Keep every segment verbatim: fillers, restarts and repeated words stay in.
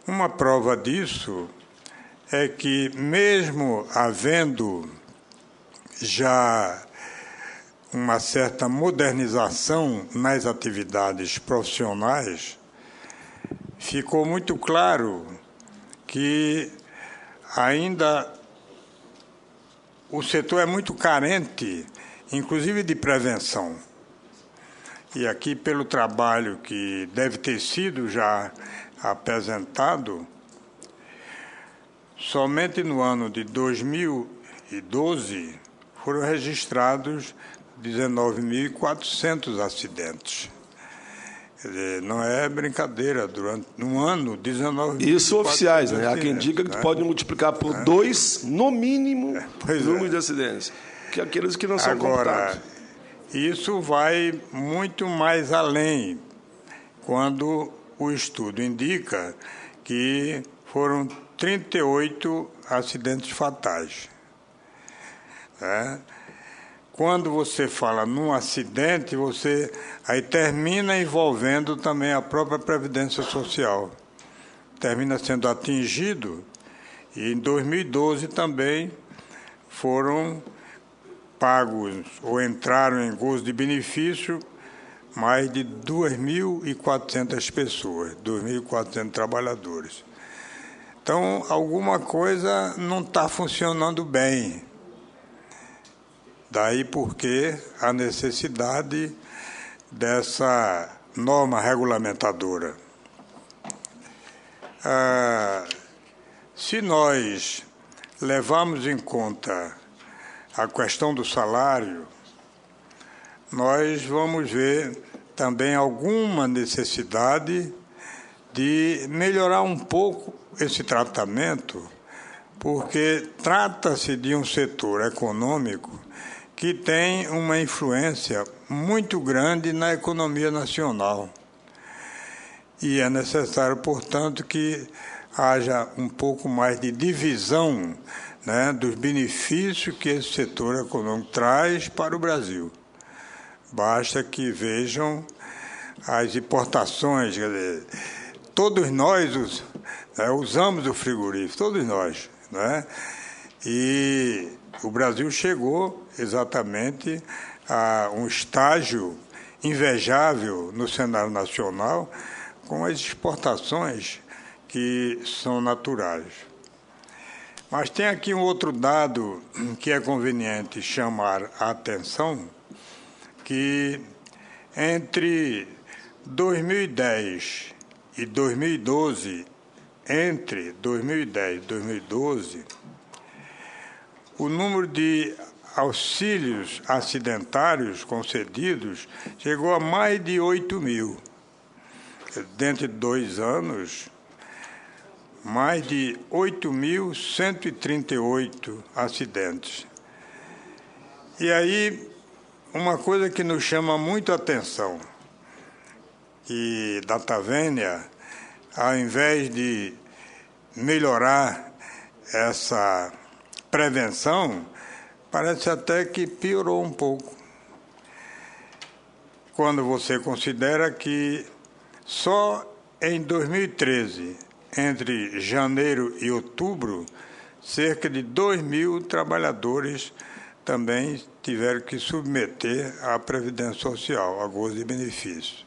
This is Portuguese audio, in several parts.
Uma prova disso é que, mesmo havendo já uma certa modernização nas atividades profissionais, ficou muito claro que ainda o setor é muito carente, inclusive de prevenção. E aqui, pelo trabalho que deve ter sido já apresentado, somente no ano de dois mil e doze foram registrados dezenove mil e quatrocentos acidentes. Quer dizer, não é brincadeira, durante um ano, dezenove mil. Isso oficiais, né? Há quem diga que tu pode multiplicar por é. dois, no mínimo, o número é. de acidentes, que aqueles que não são Agora, computados. Isso vai muito mais além, quando o estudo indica que foram trinta e oito acidentes fatais. É? Quando você fala num acidente, você aí termina envolvendo também a própria Previdência Social. Termina sendo atingido, e em dois mil e doze também foram pagos ou entraram em gozo de benefício mais de duas mil e quatrocentas pessoas, dois mil e quatrocentos trabalhadores. Então, alguma coisa não está funcionando bem. Daí porque a necessidade dessa norma regulamentadora. Ah, se nós levarmos em conta a questão do salário, nós vamos ver também alguma necessidade de melhorar um pouco esse tratamento, porque trata-se de um setor econômico que tem uma influência muito grande na economia nacional. E é necessário, portanto, que haja um pouco mais de divisão, né, dos benefícios que esse setor econômico traz para o Brasil. Basta que vejam as importações, quer dizer, todos nós os, né, usamos o frigorífico, todos nós, né? E o Brasil chegou exatamente a um estágio invejável no cenário nacional com as exportações que são naturais. Mas tem aqui um outro dado que é conveniente chamar a atenção, que entre dois mil e dez e dois mil e doze, entre dois mil e dez e dois mil e doze, o número de auxílios acidentários concedidos chegou a mais de oito mil. Dentro de dois anos, mais de oito mil cento e trinta e oito acidentes. E aí, uma coisa que nos chama muito a atenção, que Datavênia, ao invés de melhorar essa prevenção, parece até que piorou um pouco. Quando você considera que só em dois mil e treze, entre janeiro e outubro, cerca de dois mil trabalhadores também tiveram que submeter à Previdência Social, a gozo de benefícios.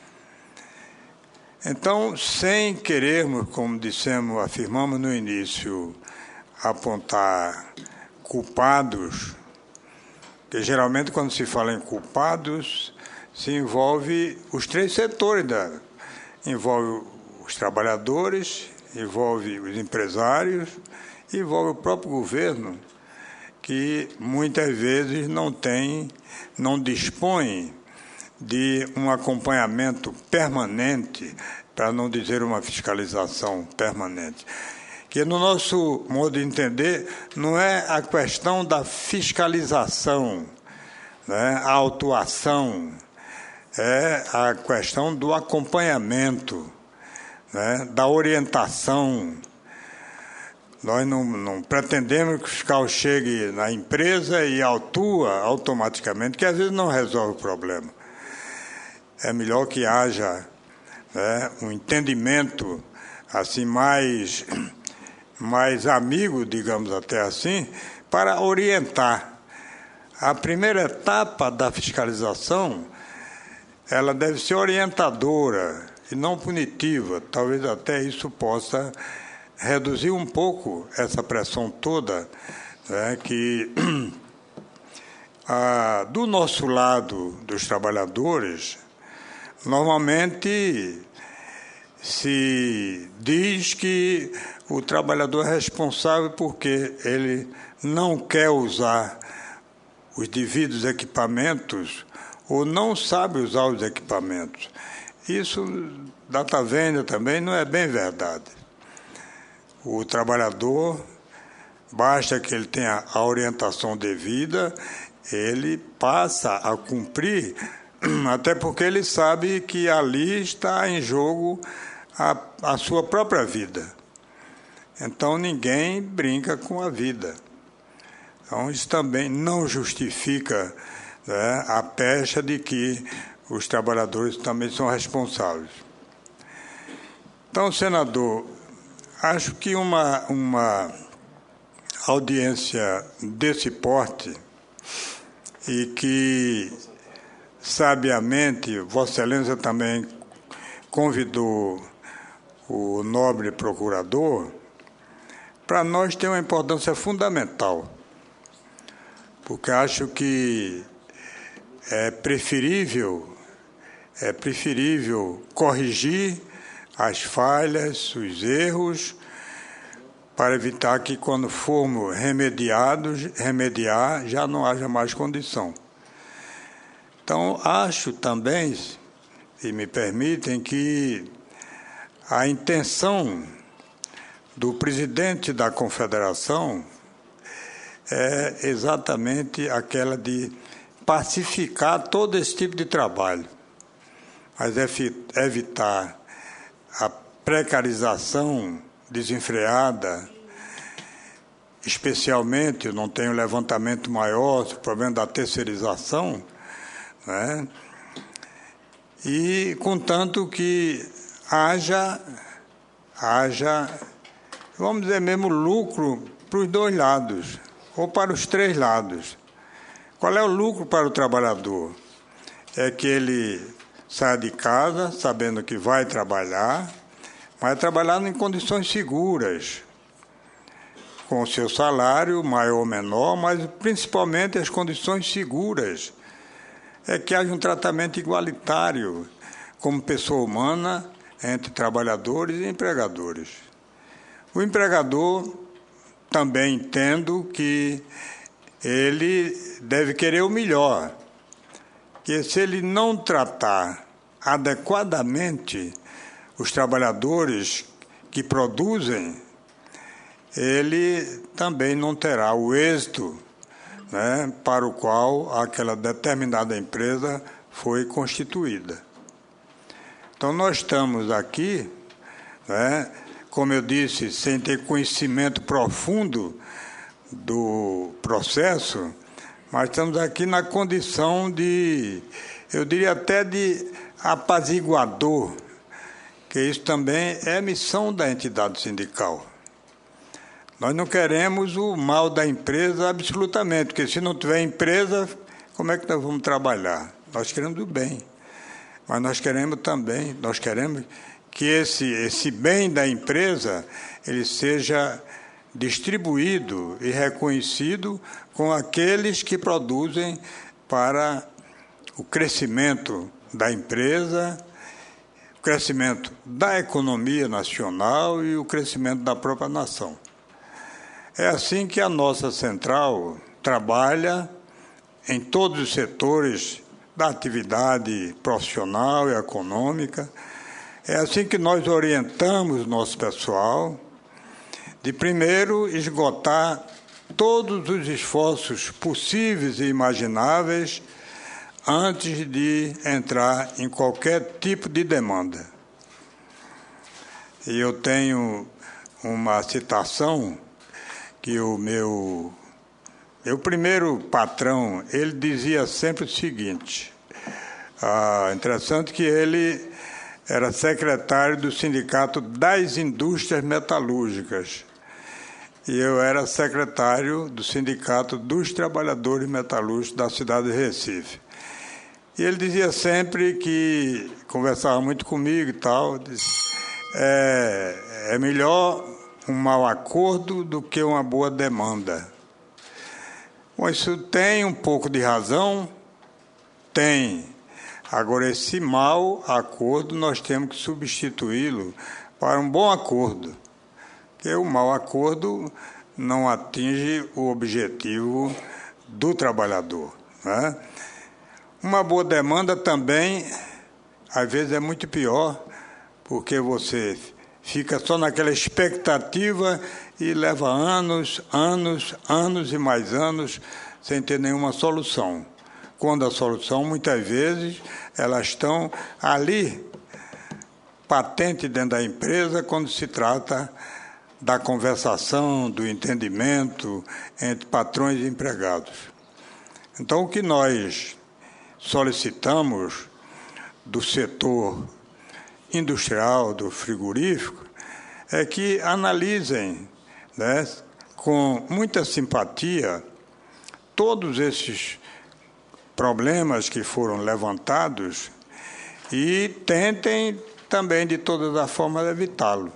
Então, sem querermos, como dissemos, afirmamos no início, apontar culpados, que geralmente quando se fala em culpados, se envolve os três setores, da, envolve os trabalhadores, envolve os empresários, envolve o próprio governo, que muitas vezes não tem, não dispõe de um acompanhamento permanente, para não dizer uma fiscalização permanente. Que no nosso modo de entender, não é a questão da fiscalização, né, a autuação, é a questão do acompanhamento, né, da orientação. Nós não, não pretendemos que o fiscal chegue na empresa e autua automaticamente, que às vezes não resolve o problema. É melhor que haja, né, um entendimento assim, mais, mais amigo, digamos até assim, para orientar. A primeira etapa da fiscalização, ela deve ser orientadora e não punitiva. Talvez até isso possa reduzir um pouco essa pressão toda, né, que ah, do nosso lado dos trabalhadores, normalmente se diz que o trabalhador é responsável porque ele não quer usar os devidos equipamentos ou não sabe usar os equipamentos. Isso, data venda também, não é bem verdade. O trabalhador, basta que ele tenha a orientação devida, ele passa a cumprir, até porque ele sabe que ali está em jogo a, a sua própria vida. Então, ninguém brinca com a vida. Então, isso também não justifica, né, a pecha de que os trabalhadores também são responsáveis. Então, senador, acho que uma, uma audiência desse porte e que, sabiamente, Vossa Excelência também convidou o nobre procurador, para nós tem uma importância fundamental, porque acho que é preferível, é preferível corrigir as falhas, os erros, para evitar que, quando formos remediados, remediar, já não haja mais condição. Então, acho também, se me permitem, que a intenção do presidente da Confederação é exatamente aquela de pacificar todo esse tipo de trabalho, mas evitar a precarização desenfreada, especialmente, eu não tenho levantamento maior, o problema da terceirização, né? E, contanto que haja, haja, vamos dizer mesmo, lucro para os dois lados, ou para os três lados. Qual é o lucro para o trabalhador? É que ele saia de casa sabendo que vai trabalhar, mas trabalhar em condições seguras, com o seu salário maior ou menor, mas principalmente as condições seguras. É que haja um tratamento igualitário como pessoa humana entre trabalhadores e empregadores. O empregador também entendo que ele deve querer o melhor, que se ele não tratar adequadamente os trabalhadores que produzem, ele também não terá o êxito, né, para o qual aquela determinada empresa foi constituída. Então, nós estamos aqui, né, como eu disse, sem ter conhecimento profundo do processo, mas estamos aqui na condição de, eu diria até de apaziguador, que isso também é missão da entidade sindical. Nós não queremos o mal da empresa absolutamente, porque se não tiver empresa, como é que nós vamos trabalhar? Nós queremos o bem, mas nós queremos também, nós queremos que esse, esse bem da empresa ele seja distribuído e reconhecido com aqueles que produzem para o crescimento da empresa, o crescimento da economia nacional e o crescimento da própria nação. É assim que a nossa central trabalha em todos os setores da atividade profissional e econômica. É assim que nós orientamos nosso pessoal, de primeiro esgotar todos os esforços possíveis e imagináveis antes de entrar em qualquer tipo de demanda. E eu tenho uma citação que o meu, meu primeiro patrão, ele dizia sempre o seguinte, ah, interessante que ele era secretário do Sindicato das Indústrias Metalúrgicas. E eu era secretário do Sindicato dos Trabalhadores Metalúrgicos da cidade de Recife. E ele dizia sempre que, conversava muito comigo e tal, disse, é, é melhor um mau acordo do que uma boa demanda. Bom, isso tem um pouco de razão? Tem. Agora, esse mau acordo, nós temos que substituí-lo para um bom acordo. Porque o mau acordo não atinge o objetivo do trabalhador, né? Uma boa demanda também, às vezes, é muito pior, porque você fica só naquela expectativa e leva anos, anos, anos e mais anos sem ter nenhuma solução. Quando a solução, muitas vezes, elas estão ali, patente dentro da empresa, quando se trata da conversação, do entendimento entre patrões e empregados. Então, o que nós solicitamos do setor industrial, do frigorífico, é que analisem, né, com muita simpatia todos esses problemas que foram levantados e tentem também, de todas as formas, evitá-lo.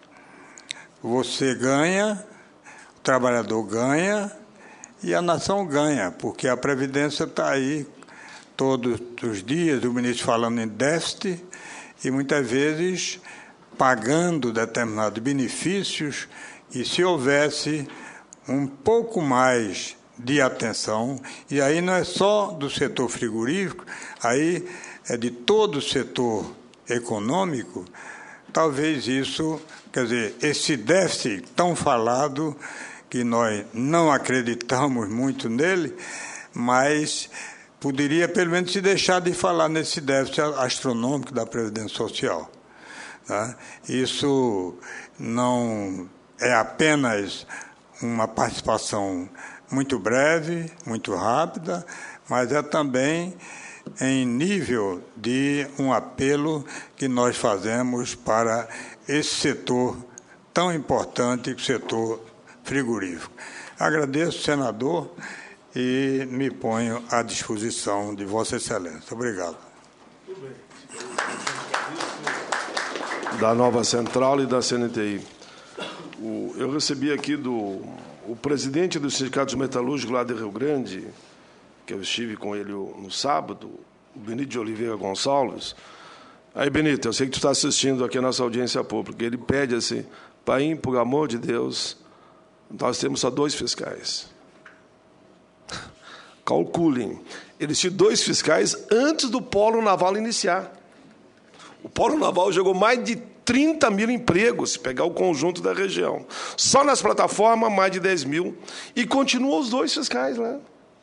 Você ganha, o trabalhador ganha e a nação ganha, porque a Previdência está aí todos os dias, o ministro falando em déficit e muitas vezes pagando determinados benefícios, e se houvesse um pouco mais de atenção, e aí não é só do setor frigorífico, aí é de todo o setor econômico, talvez isso, quer dizer, esse déficit tão falado, que nós não acreditamos muito nele, mas poderia pelo menos se deixar de falar nesse déficit astronômico da Previdência Social. Tá? Isso não é apenas uma participação muito breve, muito rápida, mas é também em nível de um apelo que nós fazemos para esse setor tão importante, o setor frigorífico. Agradeço, senador, e me ponho à disposição de Vossa Excelência. Obrigado. Da Nova Central e da C N T I. O, eu recebi aqui do o presidente dos sindicatos metalúrgicos lá de Rio Grande, que eu estive com ele no sábado, o Benito de Oliveira Gonçalves. Aí, Benito, eu sei que tu está assistindo aqui a nossa audiência pública. Ele pede assim, Paim, por amor de Deus, nós temos só dois fiscais. Calculem. Eles tinham dois fiscais antes do Polo Naval iniciar. O Polo Naval jogou mais de trinta mil empregos, se pegar o conjunto da região. Só nas plataformas, mais de dez mil. E continuam os dois fiscais lá.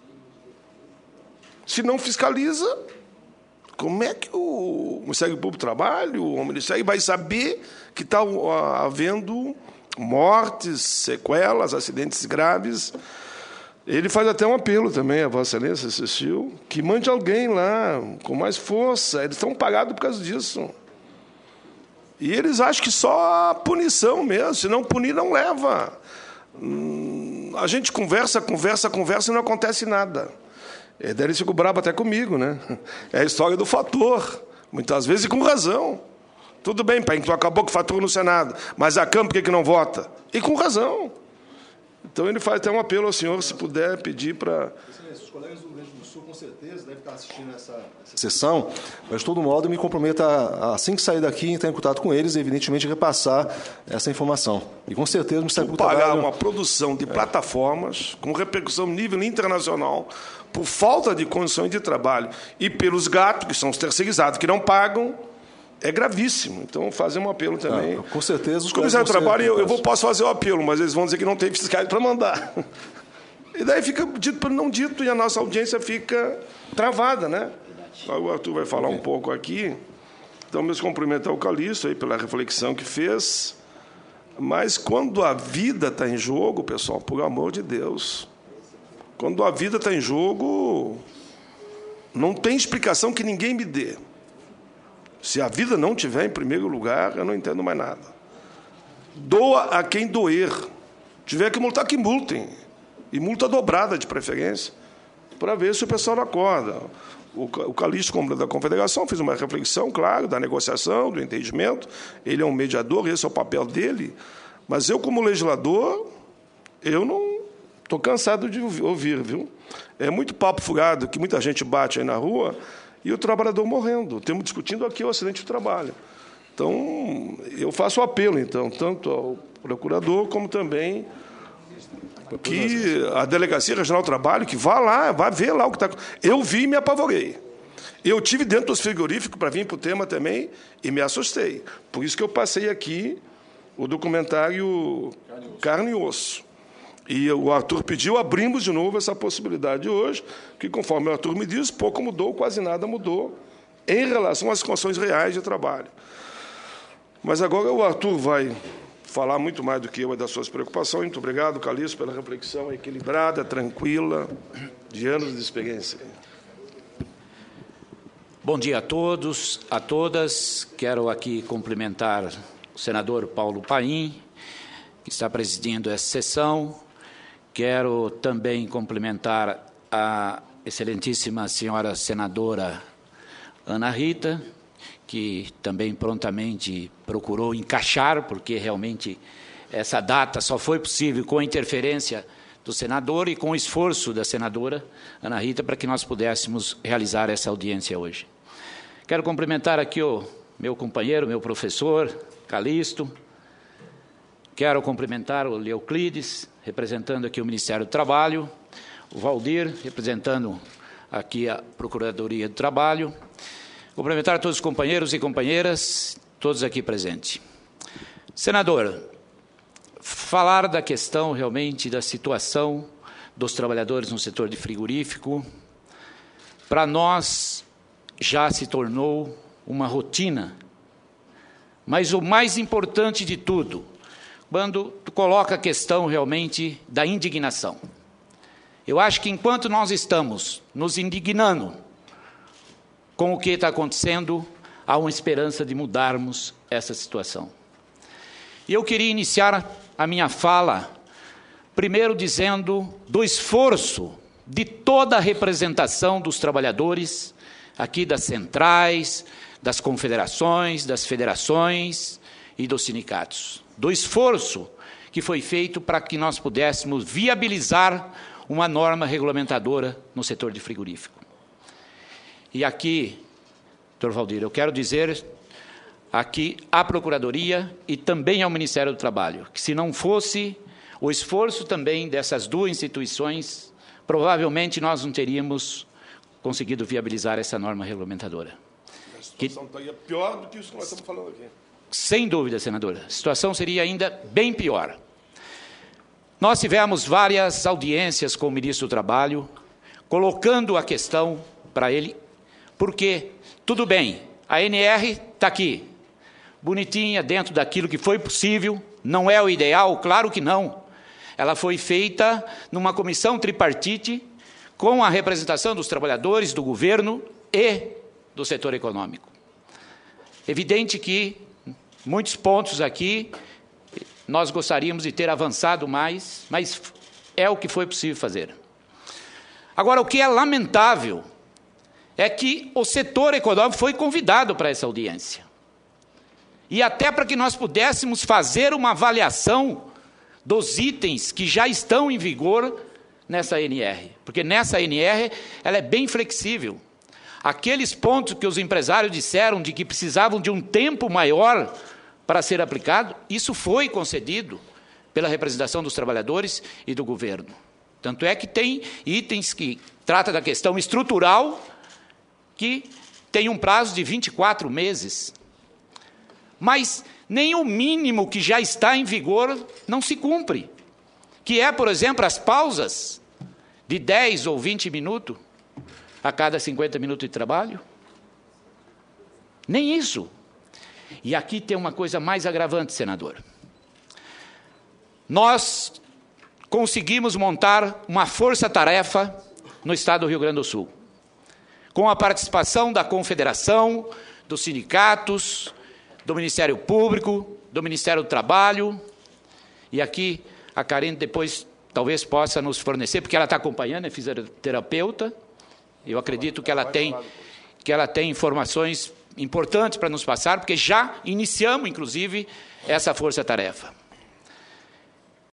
Se não fiscaliza, como é que o Ministério Público do Trabalho, o Ministério vai saber que está havendo mortes, sequelas, acidentes graves? Ele faz até um apelo também, a Vossa Excelência assistiu, que mande alguém lá com mais força. Eles estão pagados por causa disso. E eles acham que só a punição mesmo, se não punir, não leva. A gente conversa, conversa, conversa e não acontece nada. E daí eles ficam bravos até comigo, né? É a história do fator, muitas vezes e com razão. Tudo bem, pai, tu acabou com o fator no Senado, mas a Câmara por que que não vota? E com razão. Então ele faz até um apelo ao senhor, se puder pedir para... Os colegas do Rio Grande do Sul, com certeza, devem estar assistindo essa, essa sessão, mas, de todo modo, eu me comprometo, a, assim que sair daqui, entrar em contato com eles e, evidentemente, repassar essa informação. E, com certeza, o Ministério Público pagar uma produção de plataformas com repercussão no nível internacional por falta de condições de trabalho e pelos gatos, que são os terceirizados, que não pagam, é gravíssimo. Então, fazer um apelo também. Ah, com certeza. Os comissários de trabalho, eu, eu vou, posso fazer o apelo, mas eles vão dizer que não tem fiscais para mandar. E daí fica dito para não dito e a nossa audiência fica travada, né? O Arthur vai falar um pouco aqui. Então, meus cumprimentos ao Calixto aí pela reflexão que fez. Mas quando a vida está em jogo, pessoal, por amor de Deus, quando a vida está em jogo, não tem explicação que ninguém me dê. Se a vida não tiver em primeiro lugar, eu não entendo mais nada. Doa a quem doer. Tiver que multar, que multem. E multa dobrada, de preferência, para ver se o pessoal não acorda. O Calixto, como da Confederação, fez uma reflexão, claro, da negociação, do entendimento. Ele é um mediador, esse é o papel dele. Mas eu, como legislador, eu não estou cansado de ouvir, viu? É muito papo furado, que muita gente bate aí na rua, e o trabalhador morrendo. Estamos discutindo aqui o acidente de trabalho. Então, eu faço o apelo, então, tanto ao procurador, como também que a Delegacia Regional do Trabalho, que vá lá, vá ver lá o que está... Eu vi e me apavorei. Eu tive dentro dos frigoríficos para vir para o tema também e me assustei. Por isso que eu passei aqui o documentário Carne e Osso. E o Arthur pediu, abrimos de novo essa possibilidade hoje, que, conforme o Arthur me disse, pouco mudou, quase nada mudou, em relação às condições reais de trabalho. Mas agora o Arthur vai falar muito mais do que eu das suas preocupações. Muito obrigado, Calixto, pela reflexão equilibrada, tranquila, de anos de experiência. Bom dia a todos, a todas. Quero aqui cumprimentar o senador Paulo Paim, que está presidindo essa sessão. Quero também cumprimentar a excelentíssima senhora senadora Ana Rita, que também prontamente procurou encaixar, porque realmente essa data só foi possível com a interferência do senador e com o esforço da senadora Ana Rita para que nós pudéssemos realizar essa audiência hoje. Quero cumprimentar aqui o meu companheiro, meu professor, Calixto. Quero cumprimentar o Leoclides, representando aqui o Ministério do Trabalho, o Valdir, representando aqui a Procuradoria do Trabalho. Cumprimentar a todos os companheiros e companheiras, todos aqui presentes. Senador, falar da questão realmente da situação dos trabalhadores no setor de frigorífico, para nós já se tornou uma rotina. Mas o mais importante de tudo, quando tu coloca a questão realmente da indignação. Eu acho que enquanto nós estamos nos indignando com o que está acontecendo, há uma esperança de mudarmos essa situação. E eu queria iniciar a minha fala, primeiro dizendo do esforço de toda a representação dos trabalhadores, aqui das centrais, das confederações, das federações e dos sindicatos. Do esforço que foi feito para que nós pudéssemos viabilizar uma norma regulamentadora no setor de frigorífico. E aqui, doutor Valdir, eu quero dizer aqui à Procuradoria e também ao Ministério do Trabalho, que se não fosse o esforço também dessas duas instituições, provavelmente nós não teríamos conseguido viabilizar essa norma regulamentadora. A situação estaria pior do que isso que nós estamos falando aqui. Sem dúvida, senadora. A situação seria ainda bem pior. Nós tivemos várias audiências com o ministro do Trabalho, colocando a questão para ele, porque, tudo bem, a N R está aqui, bonitinha, dentro daquilo que foi possível, não é o ideal, claro que não. Ela foi feita numa comissão tripartite, com a representação dos trabalhadores, do governo e do setor econômico. Evidente que muitos pontos aqui nós gostaríamos de ter avançado mais, mas é o que foi possível fazer. Agora, o que é lamentável é que o setor econômico foi convidado para essa audiência. E até para que nós pudéssemos fazer uma avaliação dos itens que já estão em vigor nessa N R. Porque nessa N R ela é bem flexível. Aqueles pontos que os empresários disseram de que precisavam de um tempo maior para ser aplicado, isso foi concedido pela representação dos trabalhadores e do governo. Tanto é que tem itens que tratam da questão estrutural, que tem um prazo de vinte e quatro meses. Mas nem o mínimo que já está em vigor não se cumpre, que é, por exemplo, as pausas de dez ou vinte minutos a cada cinquenta minutos de trabalho. Nem isso. E aqui tem uma coisa mais agravante, senador. Nós conseguimos montar uma força-tarefa no estado do Rio Grande do Sul, com a participação da Confederação, dos sindicatos, do Ministério Público, do Ministério do Trabalho, e aqui a Karine depois talvez possa nos fornecer, porque ela está acompanhando, é fisioterapeuta, eu acredito que ela tem, que ela tem informações importantes para nos passar, porque já iniciamos, inclusive, essa força-tarefa.